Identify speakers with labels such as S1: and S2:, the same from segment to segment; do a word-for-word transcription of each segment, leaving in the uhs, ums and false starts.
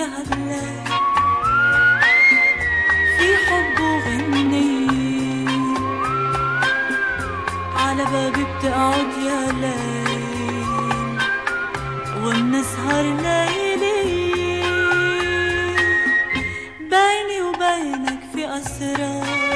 S1: يا هلا في حب وغنية على بابي بتقعد يا ليل ومنسهر ليلي بيني وبينك في أسرار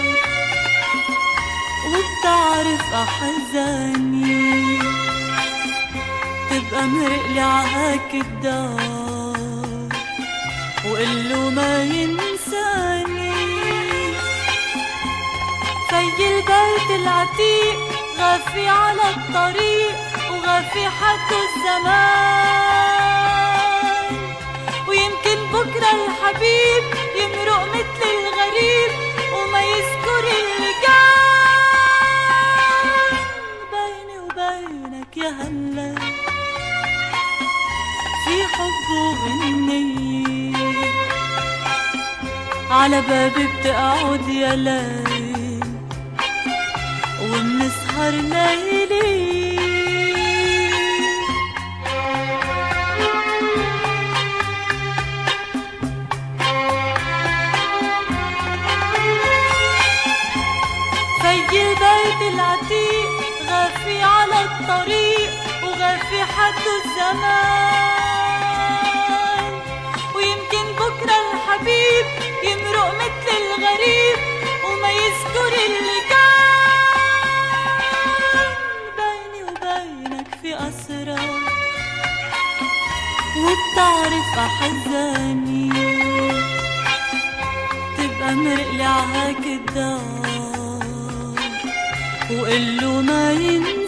S1: وبتعرف أحزاني تبقى مرقلي عهاك الدار وقله ما ينساني في البيت العتيق غافي على الطريق وغافي حده الزمان ويمكن بكرة الحبيب يمرق مثل الغريب وما يذكر اللي كان بيني وبينك يا هلا في حب وغنية على بابي بتقعد يا ليل ومنسهر ليلي في البيت العتيق غافي على الطريق وغافي حده الزمان ويمكن بكرة الحبيب يمرق مثل الغريب وما يذكر اللي كان بيني وبينك في أسرار وبتعرف أحزاني تبقى مرقلي عهاك الدار وقله ما ينسى